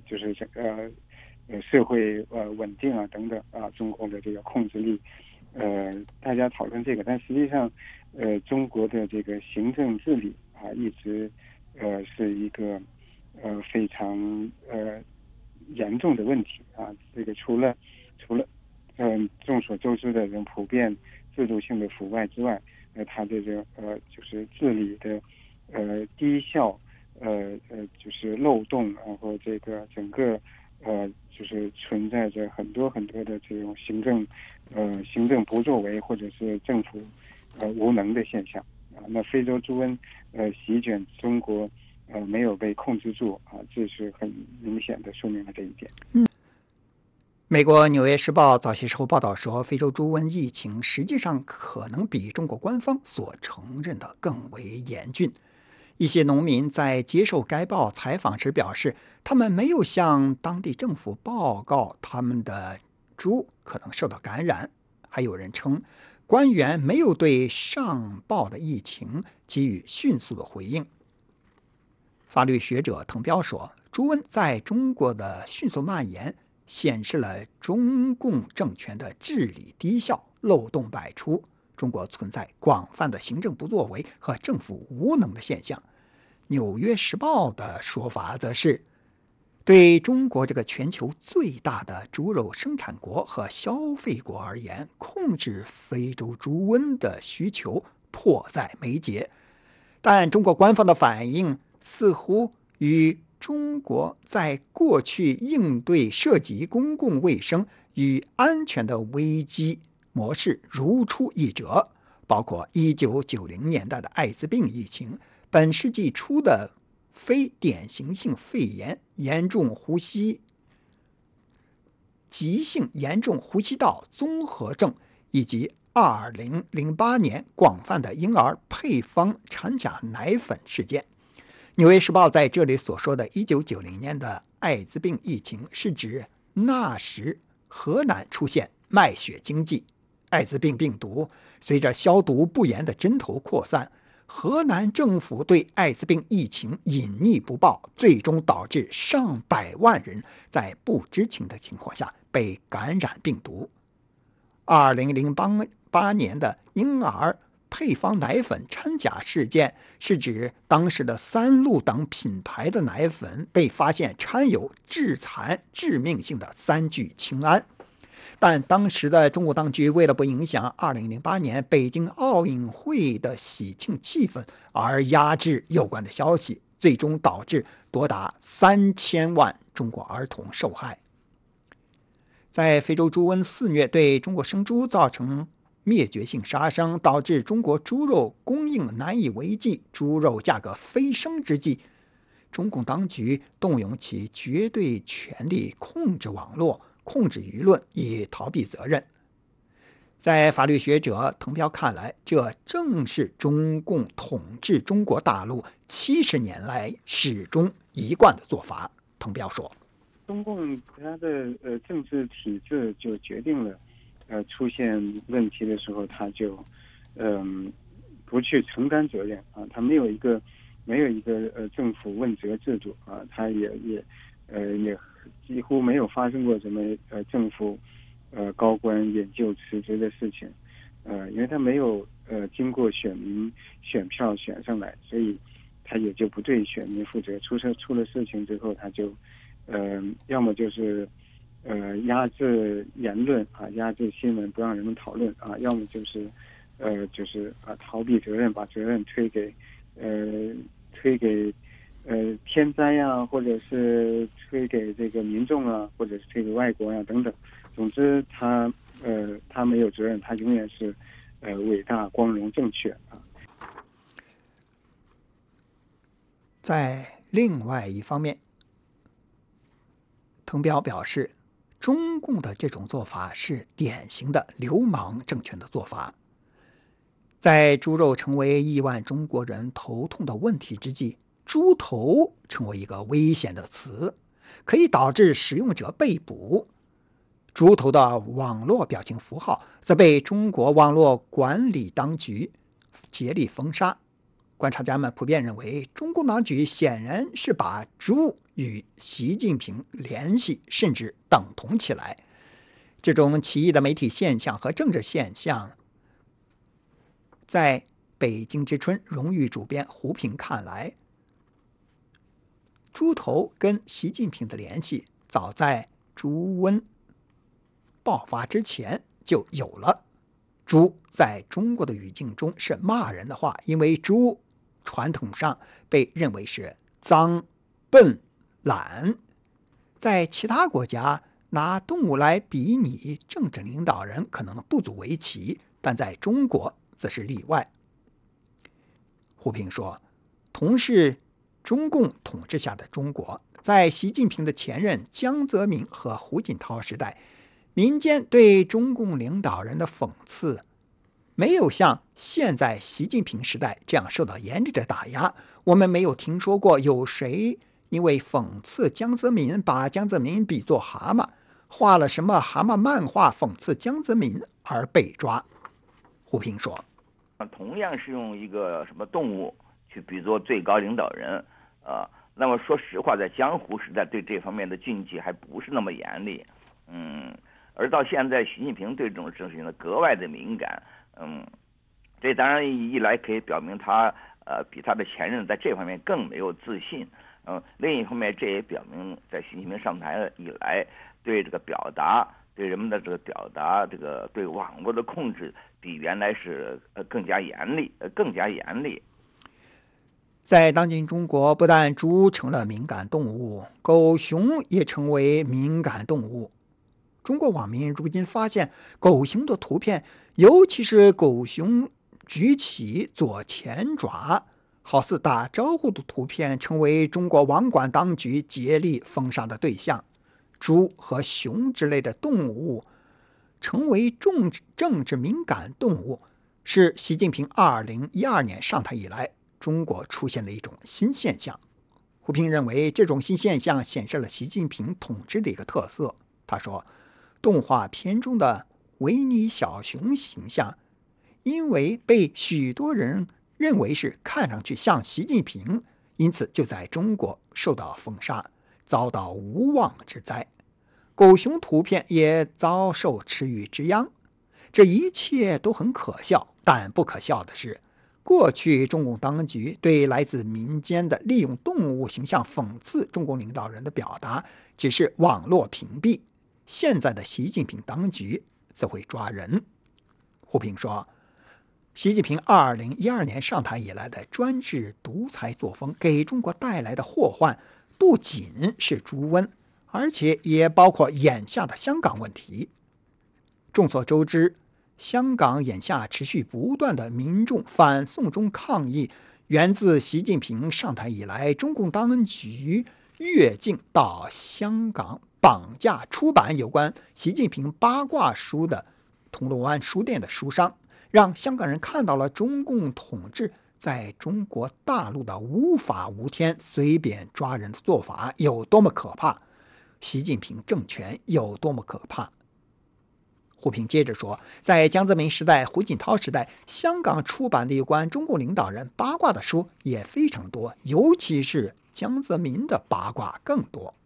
社会稳定啊等等啊，中共的这个控制力，大家讨论这个，但实际上中国的这个行政治理啊，一直是一个非常严重的问题啊。这个除了众所周知的人普遍制度性的腐败之外，它这个就是治理的低效，就是漏洞，然后这个整个就是存在着很多很多的这种行政不作为或者是政府无能的现象啊。那非洲猪瘟席卷中国没有被控制住啊，这是很明显的说明了这一点。 美国《纽约时报》早些时候报道说，非洲猪瘟疫情实际上可能比中国官方所承认的更为严峻。一些农民在接受该报采访时表示，他们没有向当地政府报告他们的猪可能受到感染。还有人称，官员没有对上报的疫情给予迅速的回应。法律学者滕彪说，猪瘟在中国的迅速蔓延显示了中共政权的治理低效，漏洞百出，中国存在广泛的行政不作为和政府无能的现象。纽约时报的说法则是，对中国这个全球最大的猪肉生产国和消费国而言，控制非洲猪瘟的需求迫在眉睫。但中国官方的反应似乎与中国在过去应对涉及公共卫生与安全的危机模式如出一辙，包括1990年代的艾滋病疫情，本世纪初的非典型性肺炎、急性严重呼吸道综合症，以及2008年广泛的婴儿配方掺假奶粉事件。纽约时报在这里所说的1990年的艾滋病疫情，是指那时河南出现卖血经济，艾滋病病毒随着消毒不严的针头扩散，河南政府对艾滋病疫情隐匿不报，最终导致上百万人在不知情的情况下被感染病毒。2008年的婴儿配方奶粉掺假事件，是指当时的三鹿等品牌的奶粉被发现掺有致残致命性的3聚氰胺。但当时的中国当局为了不影响2008年北京奥运会的喜庆气氛而压制有关的消息，最终导致多达3000万中国儿童受害。在非洲猪瘟肆虐，对中国生猪造成灭绝性杀伤，导致中国猪肉供应难以为继，猪肉价格飞升之际，中共当局动用其绝对权力控制网络、控制舆论，以逃避责任。在法律学者滕彪看来，这正是中共统治中国大陆70年来始终一贯的做法。滕彪说， 中共它的政治体制就决定了出现问题的时候，他就不去承担责任啊，他没有一个政府问责制度啊，他也几乎没有发生过什么政府高官引咎辞职的事情，因为他没有经过选民选票选上来，所以他也就不对选民负责。出了事情之后，他就要么就是压制言论啊，压制新闻，不让人们讨论啊，要么就是逃避责任，把责任推给天灾啊，或者是推给这个民众啊，或者是推给外国呀等等。总之他没有责任，他永远是伟大、光荣、正确啊。 在另外一方面，滕彪表示，中共的这种做法是典型的流氓政权的做法。在猪肉成为亿万中国人头痛的问题之际，猪头成为一个危险的词，可以导致使用者被捕。猪头的网络表情符号则被中国网络管理当局竭力封杀。观察家们普遍认为，中共当局显然是把猪与习近平联系，甚至等同起来。这种奇异的媒体现象和政治现象，在北京之春荣誉主编胡平看来，猪头跟习近平的联系早在猪瘟爆发之前就有了。猪在中国的语境中是骂人的话，因为猪传统上被认为是脏、笨、懒。在其他国家，拿动物来比拟政治领导人可能不足为奇，但在中国则是例外。胡平说，同是中共统治下的中国，在习近平的前任江泽民和胡锦涛时代，民间对中共领导人的讽刺没有像现在习近平时代这样受到严厉的打压。我们没有听说过有谁因为讽刺江泽民，把江泽民比作蛤蟆，画了什么蛤蟆漫画讽刺江泽民而被抓。胡平说， 同样是用一个什么动物去比作最高领导人，那么说实话，在江湖时代对这方面的禁忌还不是那么严厉，而到现在，习近平对这种事情呢格外的敏感，这当然一来可以表明他比他的前任在这方面更没有自信，另一方面这也表明在习近平上台以来，对这个表达，对人们的这个表达，这个对网络的控制比原来是更加严厉。 在当今中国，不但猪成了敏感动物，狗熊也成为敏感动物。中国网民如今发现，狗熊的图片，尤其是狗熊举起左前爪好似打招呼的图片，成为中国网管当局竭力封杀的对象。猪和熊之类的动物成为政治敏感动物，是习近平2012年上台以来中国出现的一种新现象。胡平认为，这种新现象显示了习近平统治的一个特色。他说，动画片中的维尼小熊形象，因为被许多人认为是看上去像习近平，因此就在中国受到封杀，遭到无妄之灾。狗熊图片也遭受池鱼之殃。这一切都很可笑，但不可笑的是，过去中共当局对来自民间的利用动物形象讽刺中共领导人的表达只是网络屏蔽，现在的习近平当局则会抓人。胡平说，习近平2012年上台以来的专制独裁作风给中国带来的祸患不仅是猪瘟，而且也包括眼下的香港问题。众所周知，香港眼下持续不断的民众反送中抗议，源自习近平上台以来，中共当局越境到香港绑架出版有关习近平八卦书的铜锣湾书店的书商，让香港人看到了中共统治在中国大陆的无法无天、随便抓人的做法有多么可怕，习近平政权有多么可怕。胡平接着说，在江泽民时代、胡锦涛时代，香港出版的有关中共领导人八卦的书也非常多，尤其是江泽民的八卦更多。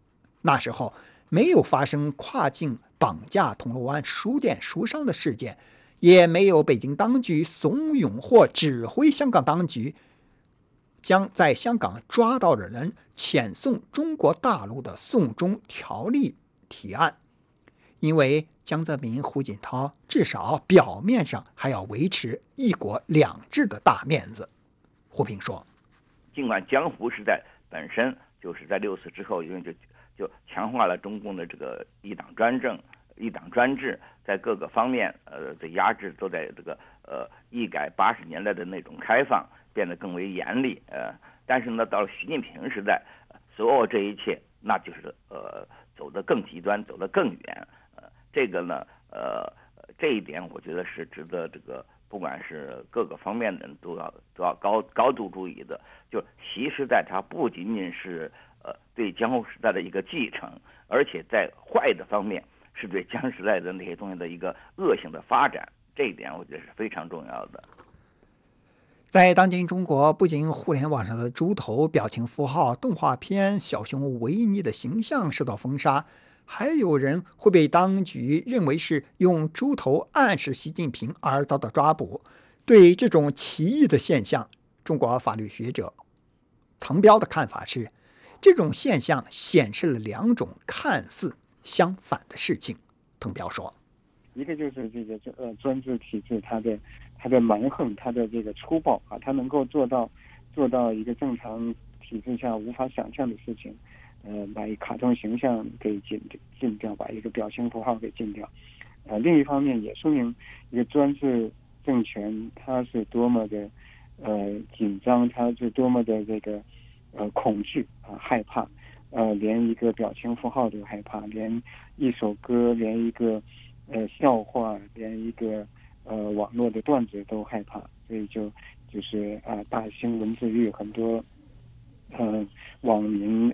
那时候没有发生跨境绑架铜锣湾书店书商的事件，也没有北京当局怂恿或指挥香港当局将在香港抓到的人遣送中国大陆的送中条例提案。因为江泽民、胡锦涛至少表面上还要维持一国两制的大面子。胡平说， 尽管江湖时代本身就是在6·4之后，因为就强化了中共的这个一党专政、一党专制，在各个方面的压制都在这个一改80年代的那种开放变得更为严厉。但是呢，到了习近平时代，所有这一切那就是走得更极端，走得更远。这个呢，这一点我觉得是值得这个不管是各个方面的人都要高度注意的。就习时代它不仅仅是对江户时代的一个继承，而且在坏的方面是对江时代的那些东西的一个恶性的发展，这一点我觉得是非常重要的。 在当今中国，不仅互联网上的猪头、表情符号、动画片、小熊维尼的形象受到封杀，还有人会被当局认为是用猪头暗示习近平而遭到抓捕。对这种奇异的现象，中国法律学者滕彪的看法是，这种现象显示了2种看似相反的事情。滕彪说， 一个就是这个专制体制它的蛮横，它的这个粗暴啊，它能够做到一个正常体制下无法想象的事情。把一卡通形象给禁掉，把一个表情符号给禁掉。另一方面也说明一个专制政权它是多么的紧张，它是多么的这个恐惧啊，害怕。连一个表情符号都害怕，连一首歌，连一个笑话，连一个网络的段子都害怕。所以就是大兴文字狱，很多网民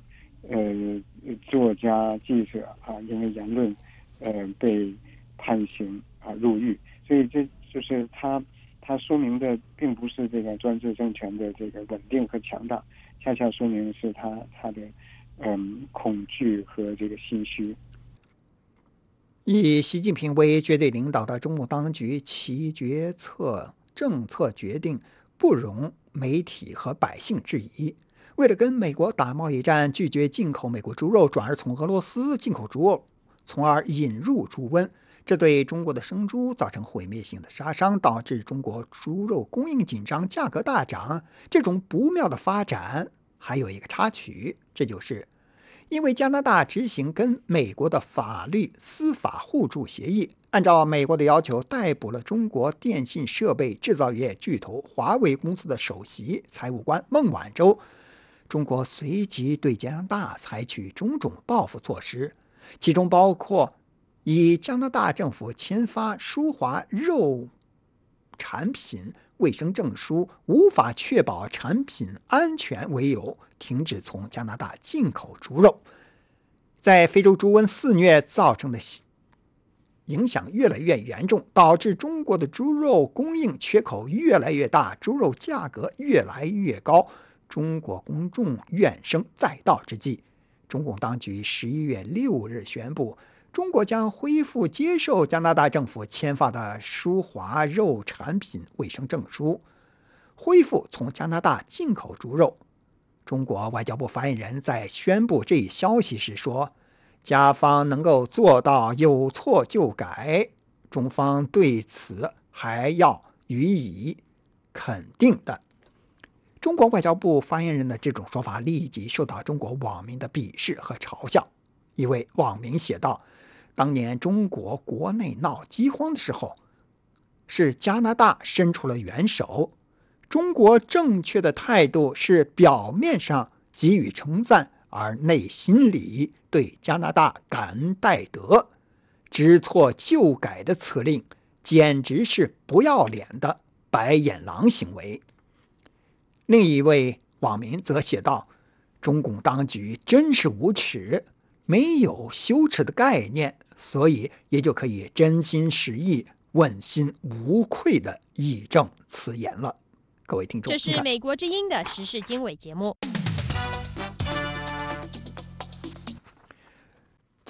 作家、记者啊，因为言论被判刑入狱。所以这就是它说明的并不是这个专制政权的这个稳定和强大，恰恰说明是它的恐惧和这个心虚。 以习近平为绝对领导的中共当局，其政策决定不容媒体和百姓质疑。为了跟美国打贸易战，拒绝进口美国猪肉，转而从俄罗斯进口猪肉，从而引入猪瘟，这对中国的生猪造成毁灭性的杀伤，导致中国猪肉供应紧张，价格大涨。这种不妙的发展还有一个插曲，这就是因为加拿大执行跟美国的法律司法互助协议，按照美国的要求逮捕了中国电信设备制造业巨头华为公司的首席财务官孟晚舟。中国随即对加拿大采取种种报复措施，其中包括以加拿大政府签发舒华肉产品卫生证书无法确保产品安全为由，停止从加拿大进口猪肉。在非洲猪瘟肆虐造成的影响越来越严重，导致中国的猪肉供应缺口越来越大，猪肉价格越来越高。中国公众怨声载道之际，中共当局11月6日宣布，中国将恢复接受加拿大政府签发的舒华肉产品卫生证书，恢复从加拿大进口猪肉。中国外交部发言人在宣布这一消息时说，加方能够做到有错就改，中方对此还要予以肯定的。中国外交部发言人的这种说法立即受到中国网民的鄙视和嘲笑。一位网民写道，当年中国国内闹饥荒的时候，是加拿大伸出了援手。中国正确的态度是表面上给予称赞，而内心里对加拿大感恩戴德。知错就改的此令简直是不要脸的白眼狼行为。另一位网民则写道，中共当局真是无耻，没有羞耻的概念，所以也就可以真心实意、问心无愧地义正辞严了。各位听众， 这是美国之音的时事经纬节目。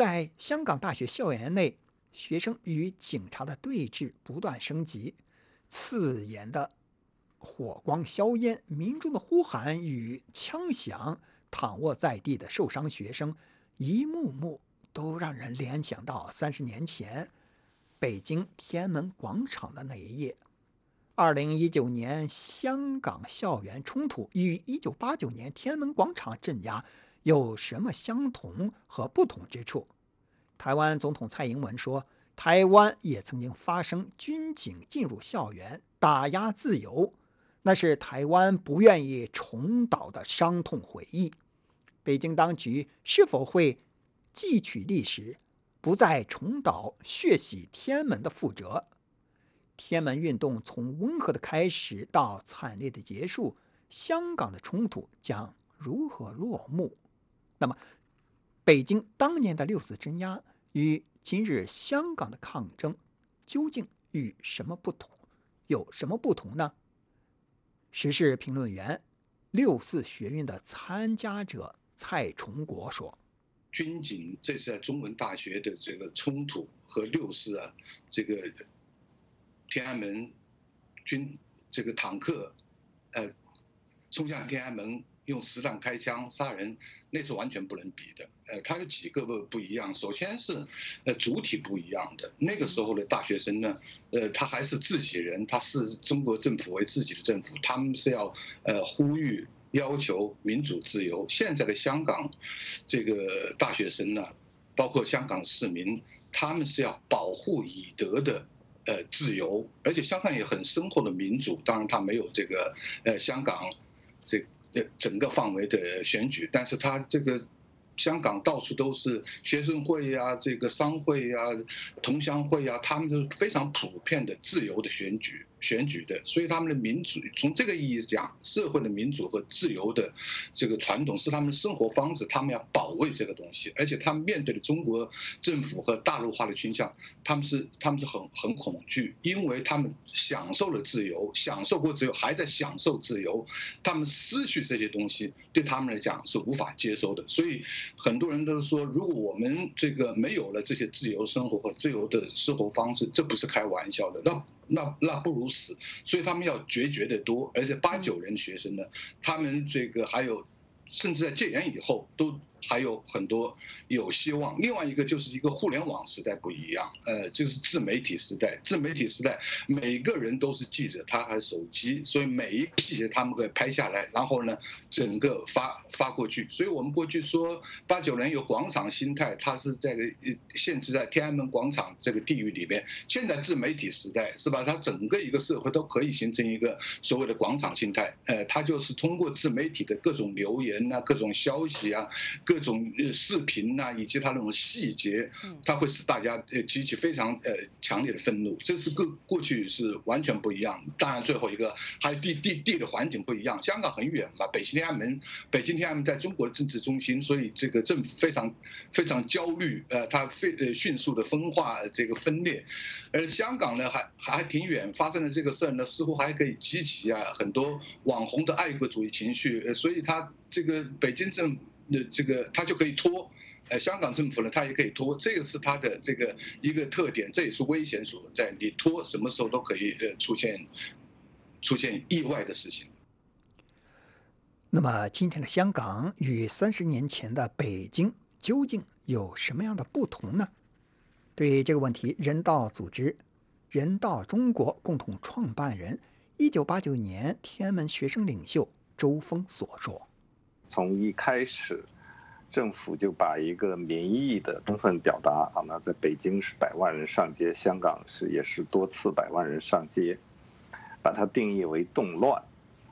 在香港大学校园内，学生与警察的对峙不断升级，刺眼的火光硝烟，民众的呼喊与枪响，躺卧在地的受伤学生，一幕幕都让人联想到30年前北京天安门广场的那一夜。2019年香港校园冲突与1989年天安门广场镇压有什么相同和不同之处？台湾总统蔡英文说，台湾也曾经发生军警进入校园打压自由，那是台湾不愿意重蹈的伤痛回忆。北京当局是否会汲取历史，不再重蹈血洗天安门的覆辙？天安门运动从温和的开始到惨烈的结束，香港的冲突将如何落幕？那么，北京当年的6次镇压与今日香港的抗争究竟与什么不同？有什么不同呢？时事评论员、6四学运的参加者蔡崇国说：“ 军警这次在中文大学的这个冲突和6四啊，这个天安门这个坦克，冲向天安门，用实弹开枪杀人，那是完全不能比的。它有几个不一样。首先是主体不一样的。那个时候的大学生呢，他还是自己人，他视中国政府为自己的政府，他们是要呼吁要求民主自由。现在的香港这个大学生呢，包括香港市民，他们是要保护已得的自由，而且香港也很深厚的民主。当然，它没有这个香港整个范围的选举，但是它这个香港到处都是学生会呀、这个商会呀、同乡会呀，他们都是非常普遍的自由的选举的，所以他们的民主，从这个意义讲，社会的民主和自由的这个传统是他们的生活方式，他们要保卫这个东西，而且他们面对的中国政府和大陆化的倾向，他们是很恐惧，因为他们享受了自由，享受过自由，还在享受自由，他们失去这些东西，对他们来讲是无法接受的。所以很多人都说，如果我们这个没有了这些自由生活和自由的生活方式，这不是开玩笑的，那不如死。所以他们要决绝的多，而且89人学生呢，他们这个还有，甚至在戒严以后都还有很多有希望。另外一个就是一个互联网时代不一样，就是自媒体时代。自媒体时代，每个人都是记者，他还手机，所以每一个细节他们会拍下来，然后呢，整个发过去。所以我们过去说89人有广场心态，它是这个限制在天安门广场这个地域里面。现在自媒体时代是吧？它整个一个社会都可以形成一个所谓的广场心态。它就是通过自媒体的各种留言啊、各种消息啊、各种视频啊，以及它那种细节，它会使大家激起非常强烈的愤怒。这是过去是完全不一样。当然，最后一个还有地的环境不一样。香港很远嘛，北京天安门在中国的政治中心，所以这个政府非常焦虑，它迅速的分化这个分裂。而香港呢，还挺远，发生的这个事呢，似乎还可以激起很多网红的爱国主义情绪，所以它这个北京政府这个他就可以拖，香港政府呢，他也可以拖，这个是他的这个一个特点，这也是危险所在。你拖什么时候都可以出现意外的事情。 那么今天的香港与30年前的北京究竟有什么样的不同呢？对这个问题，人道组织人道中国共同创办人、1989年天安门学生领袖周峰所说： 从一开始，政府就把一个民意的充分表达那在北京是100万人上街，香港也是多次100万人上街，把它定义为动乱，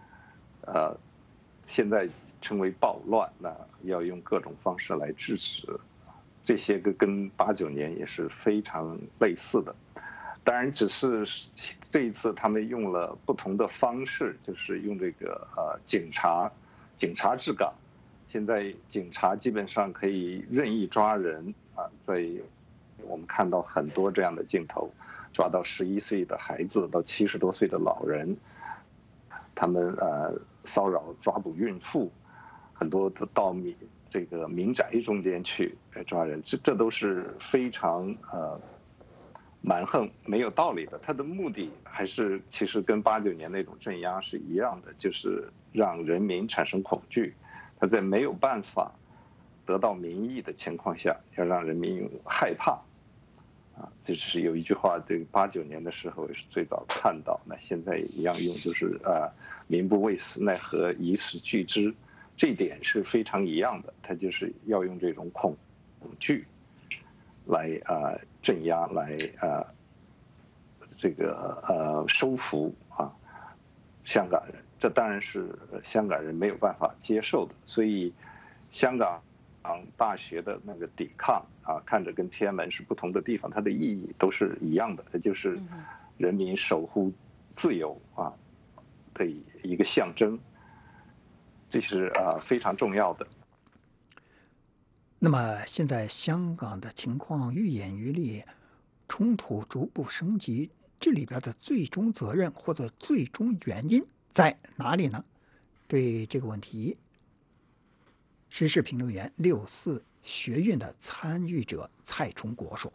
现在称为暴乱，那要用各种方式来制止，这些跟89年也是非常类似的。当然，只是这一次他们用了不同的方式，就是用这个警察治港，现在警察基本上可以任意抓人在我们看到很多这样的镜头，抓到11岁的孩子到70多岁的老人，他们骚扰抓捕孕妇， 很多都到这个民宅中间去抓人，这都是非常蛮横没有道理的。他的目的还是其实跟89年那种镇压是一样的，就是让人民产生恐惧。他在没有办法得到民意的情况下，要让人民害怕。这是有一句话，这个89年的时候也是最早看到，那现在也一样用，就是民不畏死，奈何以死惧之，这一点是非常一样的。他就是要用这种恐惧来镇压，来这个收服香港人，这当然是香港人没有办法接受的。所以香港大学的那个抵抗看着跟天安门是不同的地方，它的意义都是一样的，它就是人民守护自由的一个象征，这是非常重要的。 那么现在香港的情况愈演愈烈，冲突逐步升级，这里边的最终责任或者最终原因在哪里呢？对这个问题，时事评论员64学运的参与者蔡崇国说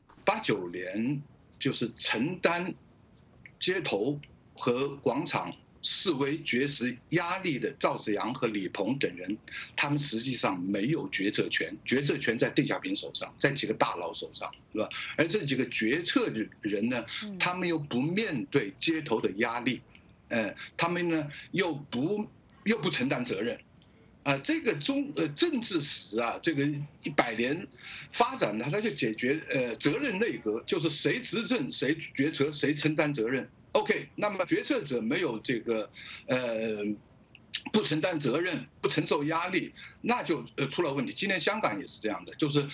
：89年就是承担街头和广场示威绝食压力的赵紫阳和李鹏等人，他们实际上没有决策权，决策权在邓小平手上，在几个大佬手上，是吧？而这几个决策的人呢，他们又不面对街头的压力，他们呢又不承担责任。这个政治史这个100年发展呢，它就解决责任内阁，就是谁执政谁决策谁承担责任。OK， 那么决策者没有这个不承担责任不承受压力，那就出了问题。今天香港也是这样的，就是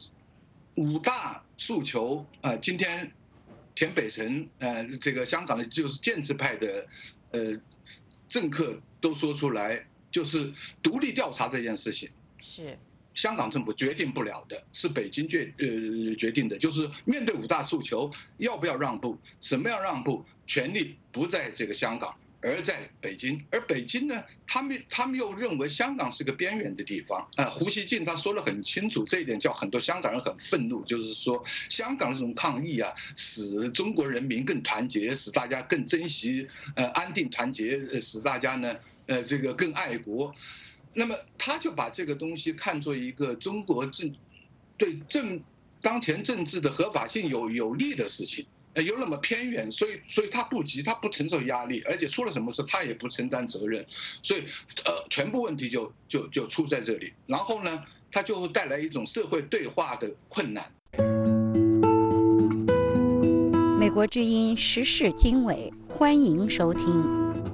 5大诉求今天田北辰这个香港的就是建制派的政客都说出来。就是独立调查这件事情， 是香港政府决定不了的，是北京决定的。就是面对5大诉求，要不要让步，什么样让步，权力不在这个香港，而在北京。而北京呢，他们又认为香港是个边缘的地方。胡锡进他说得很清楚，这一点叫很多香港人很愤怒，就是说香港这种抗议使中国人民更团结，使大家更珍惜安定团结，使大家呢。这个更爱国，那么他就把这个东西看作一个中国对当前政治的合法性有利的事情，有那么偏远，所以他不急，他不承受压力，而且出了什么事他也不承担责任，所以全部问题就出在这里，然后呢，他就会带来一种社会对话的困难。 美国之音时事经纬，欢迎收听。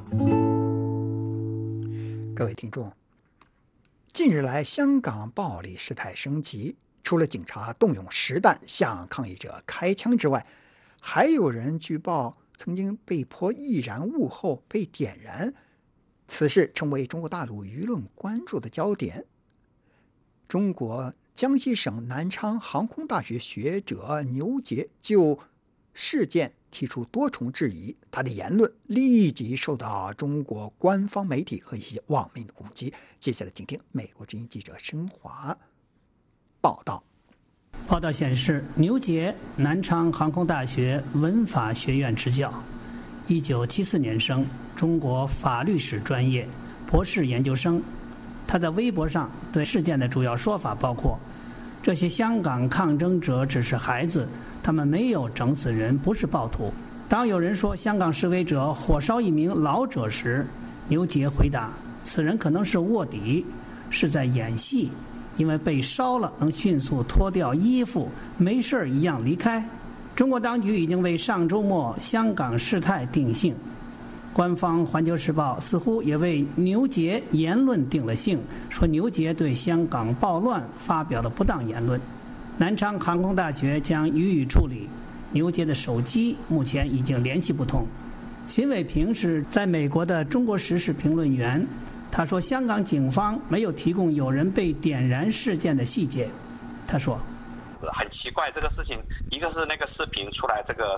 各位听众，近日来香港暴力事态升级，除了警察动用实弹向抗议者开枪之外，还有人举报曾经被泼易燃物后被点燃，此事成为中国大陆舆论关注的焦点。中国江西省南昌航空大学学者牛杰就事件提出多重质疑，他的言论立即受到中国官方媒体和一些网民的攻击。接下来请听美国之音记者申华报道。 报道显示，牛杰，南昌航空大学文法学院执教，1974年生，中国法律史专业，博士研究生。他在微博上对事件的主要说法包括：这些香港抗争者只是孩子，他们没有整死人，不是暴徒。当有人说香港示威者火烧一名老者时，牛杰回答：此人可能是卧底，是在演戏，因为被烧了能迅速脱掉衣服，没事一样离开。中国当局已经为上周末香港事态定性，官方《环球时报》似乎也为牛杰言论定了性，说牛杰对香港暴乱发表了不当言论。南昌航空大学将予以处理，牛杰的手机目前已经联系不通。秦伟平是在美国的中国时事评论员，他说香港警方没有提供有人被点燃事件的细节。他说很奇怪，这个事情，一个是那个视频出来，这个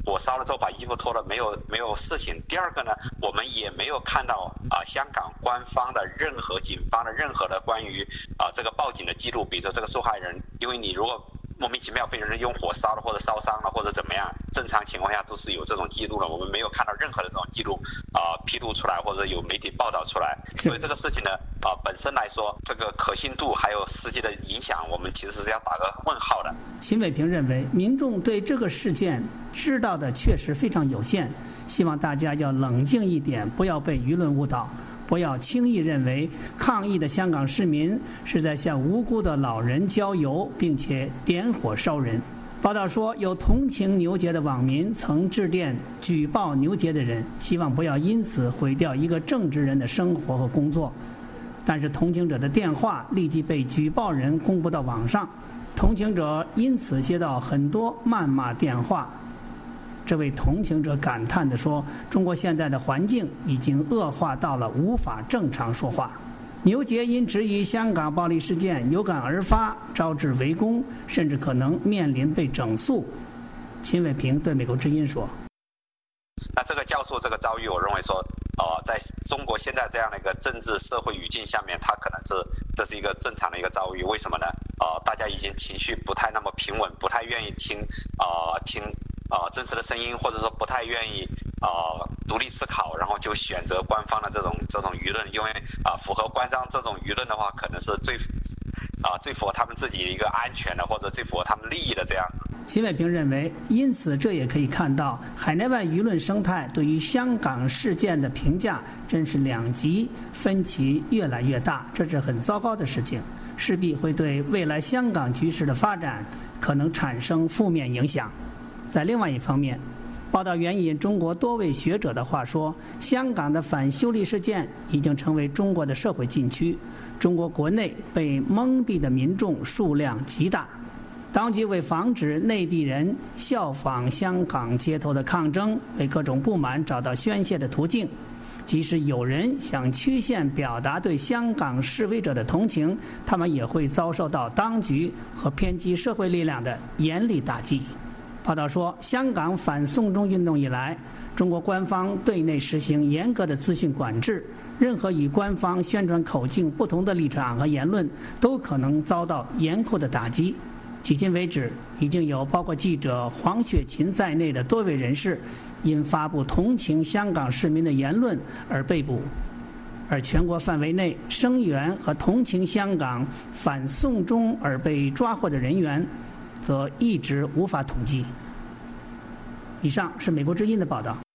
火烧了之后把衣服脱了，没有事情。第二个呢，我们也没有看到香港官方的警方的任何的关于这个报警的记录，比如说这个受害人，因为你如果莫名其妙被人用火烧了或者烧伤了或者怎么样，正常情况下都是有这种记录的，我们没有看到任何的这种记录披露出来或者有媒体报道出来，所以这个事情呢本身来说，这个可信度还有实际的影响，我们其实是要打个问号的。 秦伟平认为，民众对这个事件知道的确实非常有限，希望大家要冷静一点，不要被舆论误导。不要轻易认为抗议的香港市民是在向无辜的老人浇油，并且点火烧人。报道说，有同情牛杰的网民曾致电举报牛杰的人，希望不要因此毁掉一个正直人的生活和工作。但是同情者的电话立即被举报人公布到网上，同情者因此接到很多谩骂电话。这位同情者感叹地说，中国现在的环境已经恶化到了无法正常说话。牛杰因质疑香港暴力事件有感而发，招致围攻，甚至可能面临被整肃。秦伟平对美国之音说， 那这个教授这个遭遇，我认为说在中国现在这样的一个政治社会语境下面，他可能这是一个正常的一个遭遇。为什么呢？大家已经情绪不太那么平稳，不太愿意听真实的声音，或者说不太愿意独立思考，然后就选择官方的这种舆论，因为符合官方这种舆论的话，可能是最符合他们自己一个安全的，或者最符合他们利益的这样子。 秦伟平认为，因此这也可以看到，海内外舆论生态对于香港事件的评价真是两极分歧越来越大，这是很糟糕的事情，势必会对未来香港局势的发展可能产生负面影响。在另外一方面，报道援引中国多位学者的话说，香港的反修例事件已经成为中国的社会禁区，中国国内被蒙蔽的民众数量极大。当局为防止内地人效仿香港街头的抗争，为各种不满找到宣泄的途径。即使有人想曲线表达对香港示威者的同情，他们也会遭受到当局和偏激社会力量的严厉打击。报道说，香港反送中运动以来，中国官方对内实行严格的资讯管制，任何与官方宣传口径不同的立场和言论都可能遭到严酷的打击。迄今为止，已经有包括记者黄雪琴在内的多位人士因发布同情香港市民的言论而被捕，而全国范围内声援和同情香港反送中而被抓获的人员则一直无法统计。以上是美国之音的报道。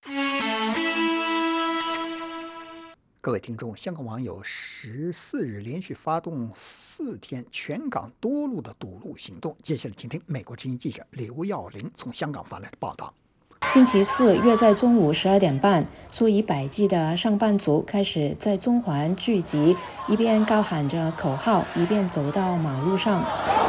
各位听众，香港网友14日连续发动4天全港多路的堵路行动。接下来请听美国之音记者刘耀玲从香港发来的报道。 星期四约在中午12点半，数以百计的上班族开始在中环聚集，一边高喊着口号，一边走到马路上。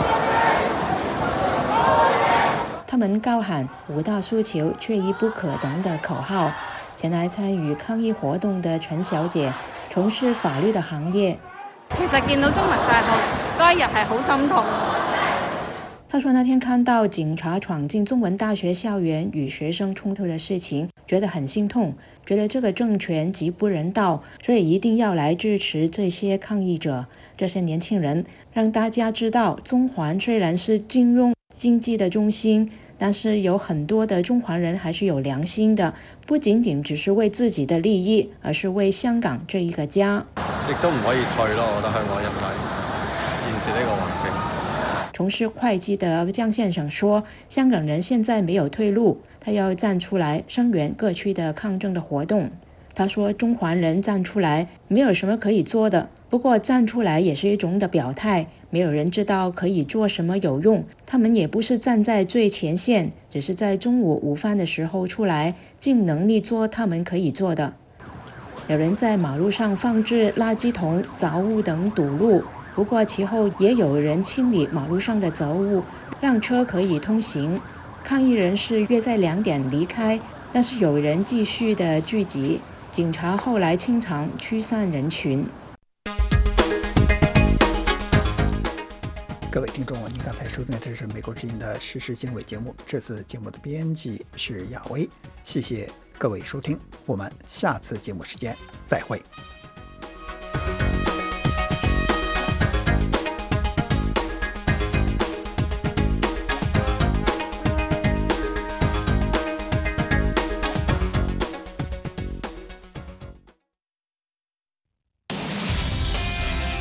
他们高喊5大诉求缺一不可等的口号。前来参与抗议活动的陈小姐从事法律的行业， 其實見到中文大學嗰一日係好心痛。 她說那天看到警察闖進中文大學校園與學生衝突的事情，覺得很心痛，覺得這個政權極不人道，所以一定要來支持這些抗議者，這些年輕人，讓大家知道中環雖然是金融經濟的中心，但是有很多的中環人還是有良心的，不僅僅只是為自己的利益，而是為香港這一個家。 亦都唔可以退咯，我覺得香港人喺現時呢個環境。 從事會計的江先生說，香港人現在沒有退路，他要站出來聲援各區的抗爭的活動。他說中環人站出來沒有什麼可以做的，不過站出來也是一種的表態，沒有人知道可以做什麼有用，他們也不是站在最前線，只是在中午午飯的時候出來，盡能力做他們可以做的。有人在馬路上放置垃圾桶、雜物等堵路，不過其後也有人清理馬路上的雜物，讓車可以通行。抗議人士約在2點離開，但是有人繼續的聚集，警察後來清場驅散人群。 各位听众，您刚才收听的这是美国之音的时事经纬节目，这次节目的编辑是亚威，谢谢各位收听，我们下次节目时间再会。